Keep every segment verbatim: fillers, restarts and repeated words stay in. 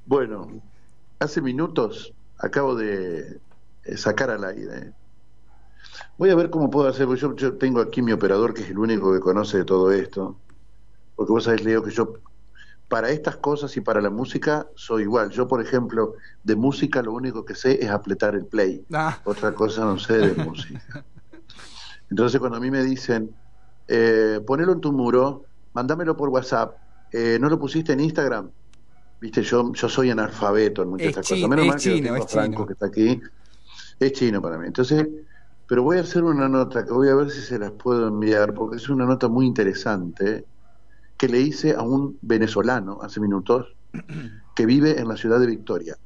Bueno, hace minutos acabo de eh, sacar al aire. Voy a ver cómo puedo hacer, porque yo, yo tengo aquí mi operador, que es el único que conoce de todo esto. Porque vos sabés, Leo, que yo para estas cosas y para la música soy igual. Yo, por ejemplo, de música lo único que sé es apretar el play. Ah. Otra cosa no sé de música. Entonces cuando a mí me dicen, eh, ponelo en tu muro, mándamelo por WhatsApp, eh, ¿no lo pusiste en Instagram? Viste, yo, yo soy analfabeto en muchas de Es estas cosas. chino, Menos es mal que lo chino, tengo es a Franco chino. que está aquí. Es chino para mí. Entonces, pero voy a hacer una nota que voy a ver si se las puedo enviar, porque es una nota muy interesante que le hice a un venezolano hace minutos que vive en la ciudad de Victoria.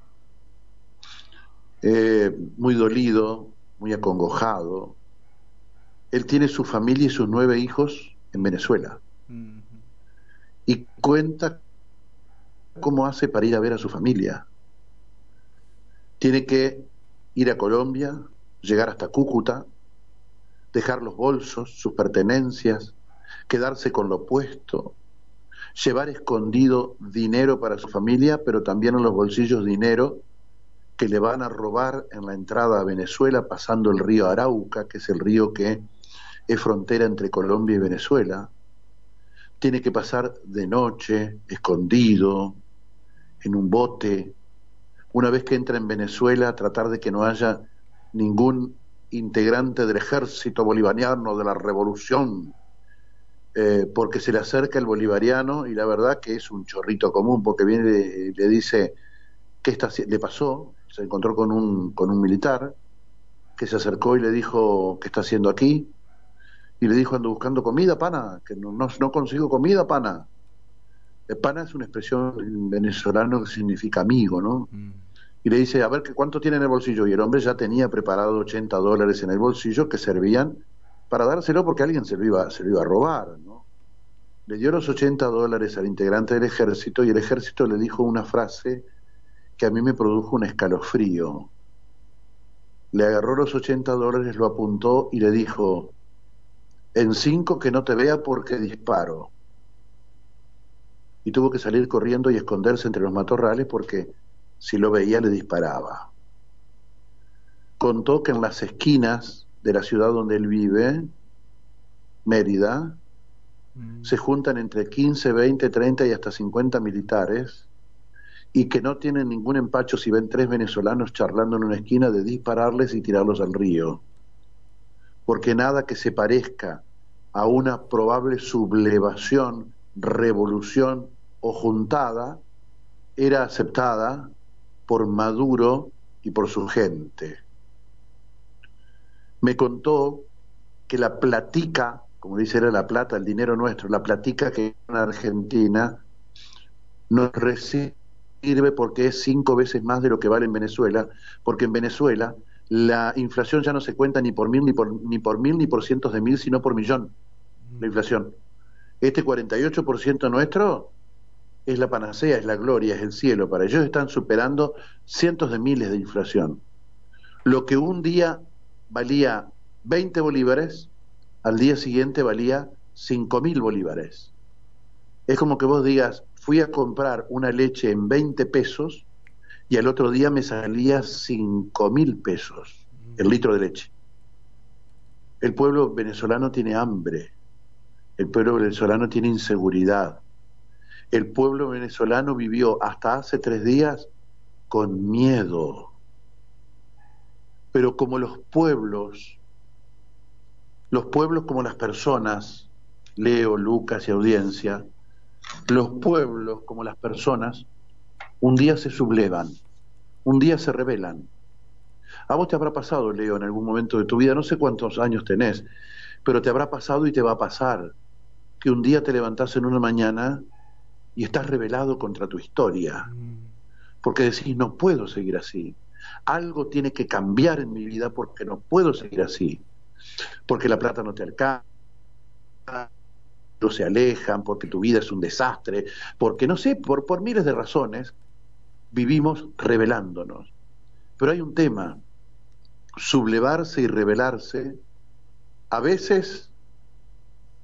Eh, muy dolido, muy acongojado. Él tiene su familia y sus nueve hijos en Venezuela Mm. y cuenta cómo hace para ir a ver a su familia. Tiene que ir a Colombia, llegar hasta Cúcuta, dejar los bolsos, sus pertenencias, quedarse con lo puesto, llevar escondido dinero para su familia, pero también en los bolsillos dinero que le van a robar en la entrada a Venezuela pasando el río Arauca, que es el río que es frontera entre Colombia y Venezuela. Tiene que pasar de noche, escondido, en un bote. Una vez que entra en Venezuela, tratar de que no haya ningún integrante del ejército bolivariano de la revolución, eh, porque se le acerca el bolivariano y la verdad que es un chorrito común, porque viene y le dice, ¿qué está, le pasó? Se encontró con un, con un militar que se acercó y le dijo, ¿qué está haciendo aquí? Y le dijo, ando buscando comida, pana, que no, no, no consigo comida, pana. El pana es una expresión venezolana que significa amigo, ¿no? Mm. Y le dice, a ver, ¿cuánto tiene en el bolsillo? Y el hombre ya tenía preparado ochenta dólares en el bolsillo que servían para dárselo porque alguien se lo iba, se lo iba a robar, ¿no? Le dio los ochenta dólares al integrante del ejército y el ejército le dijo una frase que a mí me produjo un escalofrío. Le agarró los ochenta dólares, lo apuntó y le dijo, en cinco que no te vea porque disparo. Y tuvo que salir corriendo y esconderse entre los matorrales porque si lo veía le disparaba. Contó que en las esquinas de la ciudad donde él vive, Mérida, Mm. se juntan entre quince, veinte, treinta y hasta cincuenta militares y que no tienen ningún empacho si ven tres venezolanos charlando en una esquina de dispararles y tirarlos al río. Porque nada que se parezca a una probable sublevación, revolución o juntada era aceptada por Maduro y por su gente. Me contó que la platica, como dice era la plata, el dinero nuestro, la platica que en Argentina nos sirve porque es cinco veces más de lo que vale en Venezuela, porque en Venezuela la inflación ya no se cuenta ni por mil, ni por, ni por mil, ni por cientos de mil, sino por millón, la Mm. inflación. Este cuarenta y ocho por ciento nuestro es la panacea, es la gloria, es el cielo. Para ellos están superando cientos de miles de inflación. Lo que un día valía veinte bolívares, al día siguiente valía cinco mil bolívares. Es como que vos digas, fui a comprar una leche en veinte pesos y al otro día me salía cinco mil pesos el Mm. litro de leche. El pueblo venezolano tiene hambre, el pueblo venezolano tiene inseguridad, el pueblo venezolano vivió hasta hace tres días con miedo. Pero como los pueblos, los pueblos como las personas, Leo, Lucas y audiencia, los pueblos como las personas, un día se sublevan, un día se rebelan. A vos te habrá pasado, Leo, en algún momento de tu vida, no sé cuántos años tenés, pero te habrá pasado y te va a pasar, que un día te levantás en una mañana y estás rebelado contra tu historia, Mm. porque decís, no puedo seguir así. Algo tiene que cambiar en mi vida porque no puedo seguir así. Porque la plata no te alcanza, no se alejan, porque tu vida es un desastre, porque no sé, por, por miles de razones, vivimos rebelándonos. Pero hay un tema, sublevarse y rebelarse, a veces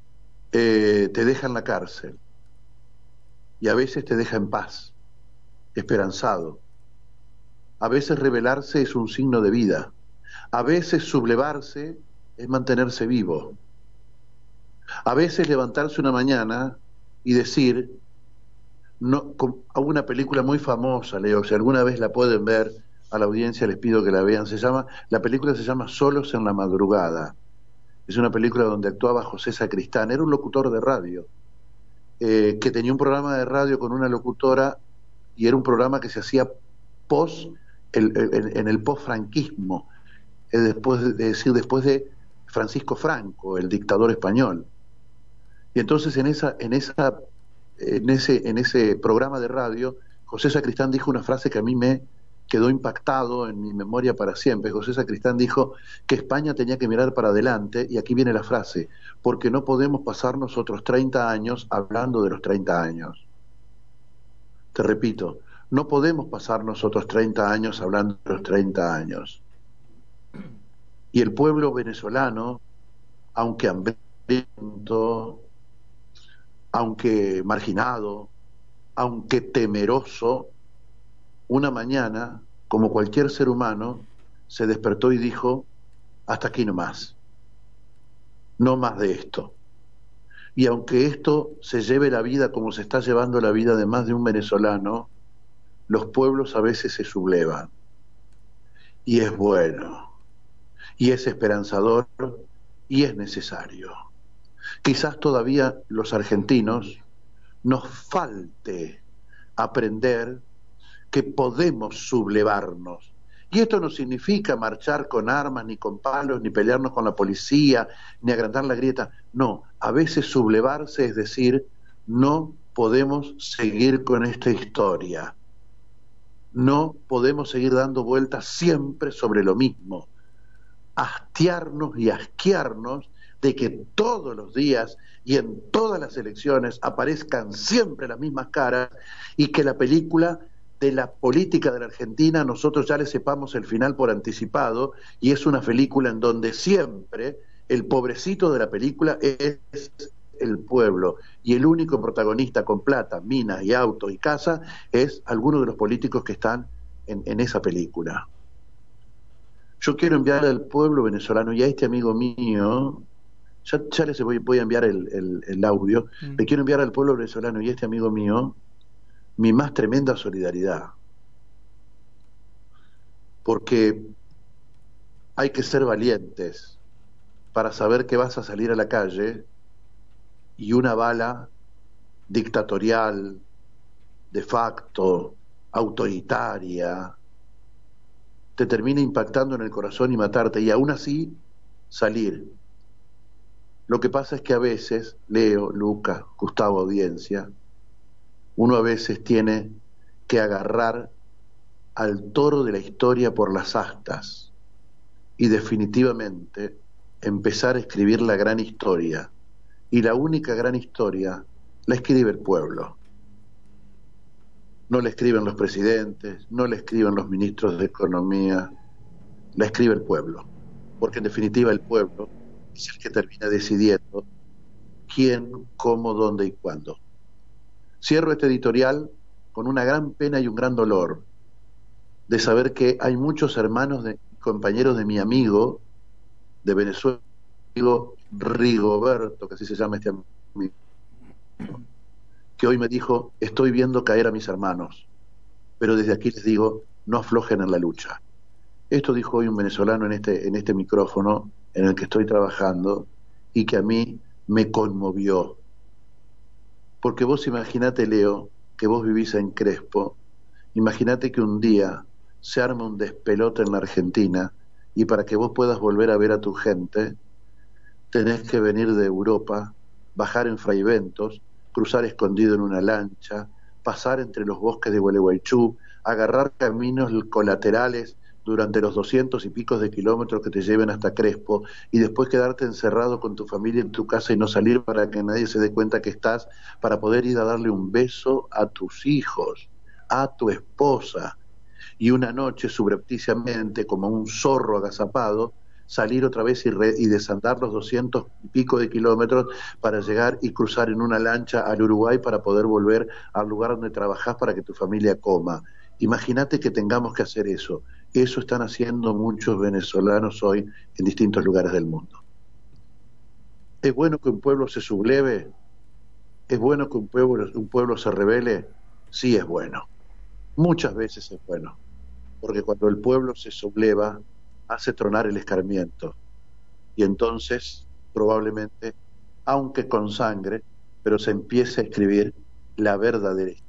eh, te deja en la cárcel y a veces te deja en paz. esperanzado. A veces rebelarse es un signo de vida. A veces sublevarse es mantenerse vivo. A veces levantarse una mañana y decir, no, a una película muy famosa, Leo, si alguna vez la pueden ver, a la audiencia les pido que la vean, se llama, la película se llama Solos en la madrugada. Es una película donde actuaba José Sacristán, era un locutor de radio, eh, que tenía un programa de radio con una locutora y era un programa que se hacía post, el, el, en el post-franquismo, es después de, es decir, después de Francisco Franco, el dictador español. Y entonces en esa, en esa, en ese, en ese programa de radio, José Sacristán dijo una frase que a mí me quedó impactado en mi memoria para siempre. José Sacristán dijo que España tenía que mirar para adelante, y aquí viene la frase, porque no podemos pasarnos otros treinta años hablando de los treinta años. Te repito, no podemos pasarnos otros treinta años hablando de los treinta años. Y el pueblo venezolano, aunque hambriento, aunque marginado, aunque temeroso, una mañana, como cualquier ser humano, se despertó y dijo, hasta aquí no más, no más de esto. Y aunque esto se lleve la vida como se está llevando la vida de más de un venezolano, los pueblos a veces se sublevan. Y es bueno, y es esperanzador, y es necesario. Quizás todavía los argentinos nos falte aprender que podemos sublevarnos. Y esto no significa marchar con armas, ni con palos, ni pelearnos con la policía, ni agrandar la grieta. No, a veces sublevarse es decir, no podemos seguir con esta historia. No podemos seguir dando vueltas siempre sobre lo mismo. Hastiarnos y asquearnos de que todos los días y en todas las elecciones aparezcan siempre las mismas caras y que la película de la política de la Argentina nosotros ya le sepamos el final por anticipado, y es una película en donde siempre el pobrecito de la película es el pueblo y el único protagonista con plata, minas y autos y casa es alguno de los políticos que están en, en esa película. Yo quiero enviarle al pueblo venezolano y a este amigo mío, ya, ya les voy, voy a enviar el, el, el audio, mm. le quiero enviar al pueblo venezolano y a este amigo mío mi más tremenda solidaridad, porque hay que ser valientes para saber que vas a salir a la calle y una bala dictatorial, de facto, autoritaria, te termina impactando en el corazón y matarte, y aún así salir. Lo que pasa es que a veces, Leo, Lucas, Gustavo, audiencia, uno a veces tiene que agarrar al toro de la historia por las astas y definitivamente empezar a escribir la gran historia. Y la única gran historia la escribe el pueblo. No la escriben los presidentes, no la escriben los ministros de Economía, la escribe el pueblo. Porque en definitiva el pueblo es el que termina decidiendo quién, cómo, dónde y cuándo. Cierro este editorial con una gran pena y un gran dolor de saber que hay muchos hermanos, de, compañeros de mi amigo de Venezuela, amigo Rigoberto, que así se llama este amigo, que hoy me dijo, estoy viendo caer a mis hermanos, pero desde aquí les digo, no aflojen en la lucha. Esto dijo hoy un venezolano en este, en este micrófono en el que estoy trabajando y que a mí me conmovió. Porque vos imaginate, Leo, que vos vivís en Crespo, imaginate que un día se arma un despelote en la Argentina y para que vos puedas volver a ver a tu gente, tenés que venir de Europa, bajar en fraiventos, cruzar escondido en una lancha, pasar entre los bosques de Gualeguaychú, agarrar caminos colaterales durante los doscientos y picos de kilómetros que te lleven hasta Crespo y después quedarte encerrado con tu familia en tu casa y no salir para que nadie se dé cuenta que estás, para poder ir a darle un beso a tus hijos, a tu esposa, y una noche subrepticiamente, como un zorro agazapado, salir otra vez y, re, y desandar los doscientos y pico de kilómetros para llegar y cruzar en una lancha al Uruguay para poder volver al lugar donde trabajás para que tu familia coma. Imagínate que tengamos que hacer eso. Eso están haciendo muchos venezolanos hoy en distintos lugares del mundo. ¿Es bueno que un pueblo se subleve? ¿Es bueno que un pueblo, un pueblo se rebele? Sí, es bueno. Muchas veces es bueno. Porque cuando el pueblo se subleva, hace tronar el escarmiento. Y entonces, probablemente, aunque con sangre, pero se empieza a escribir la verdadera historia.